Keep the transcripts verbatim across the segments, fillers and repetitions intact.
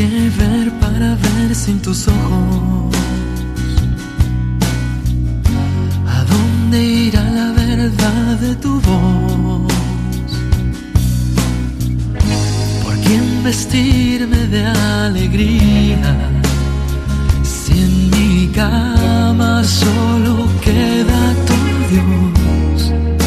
que ver para ver sin tus ojos. ¿A dónde irá la verdad de tu voz? ¿Por quién vestirme de alegría? Si en mi cama solo queda tu Dios.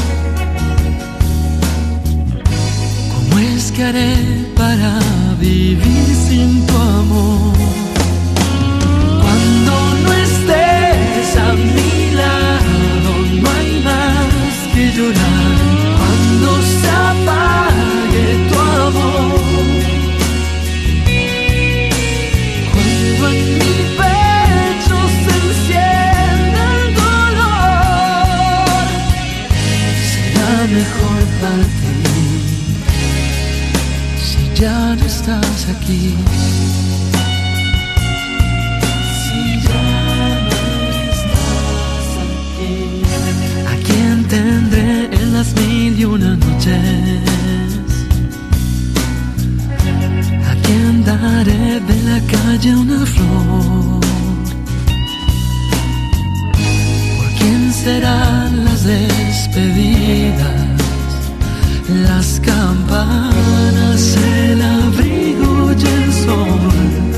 ¿Cómo es que haré para vivir sin tu amor? Cuando no estés a mi lado, no hay más que llorar. Cuando se apague tu amor, cuando en mi pecho se encienda el dolor, será mejor para ti si ya no estás aquí. Si ya no estás aquí, ¿a quién tendré en las mil y una noches? ¿A quién daré de la calle una flor? ¿Por quién serán las despedidas? Las campanas, el abrigo y el sol.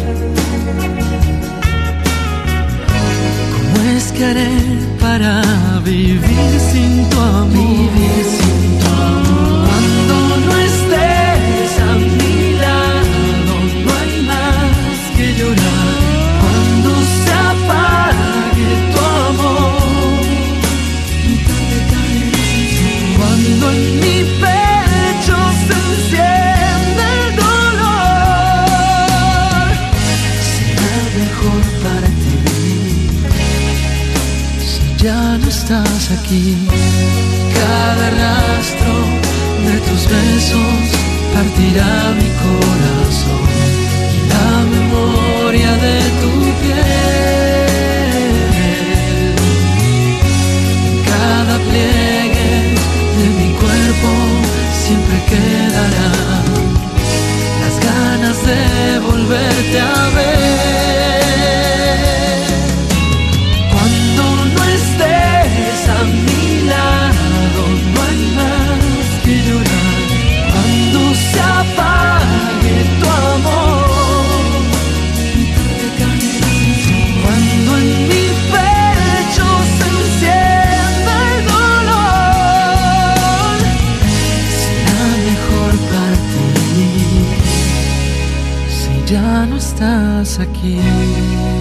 ¿Cómo es que haré para vivir sin tu amor? Vivir sin tu amor. Cuando no estés a mi lado, no hay más que llorar. Cuando se apague tu amor, mi tarde caerá sin sol. Cuando en mi pecho se encienda el dolor, será mejor para ti si ya no estás aquí. Cada rastro de tus besos partirá mi corazón y la memoria de tu piel. En cada pliegue de mi cuerpo siempre quedarán las ganas de volverte a ver. Cuando no estés a mi lado, no hay más que llorar. Cuando se apague tu amor, mi tarde caerá sin sol. Cuando en mi pecho se encienda el dolor, será mejor para ti si ya no estás aquí.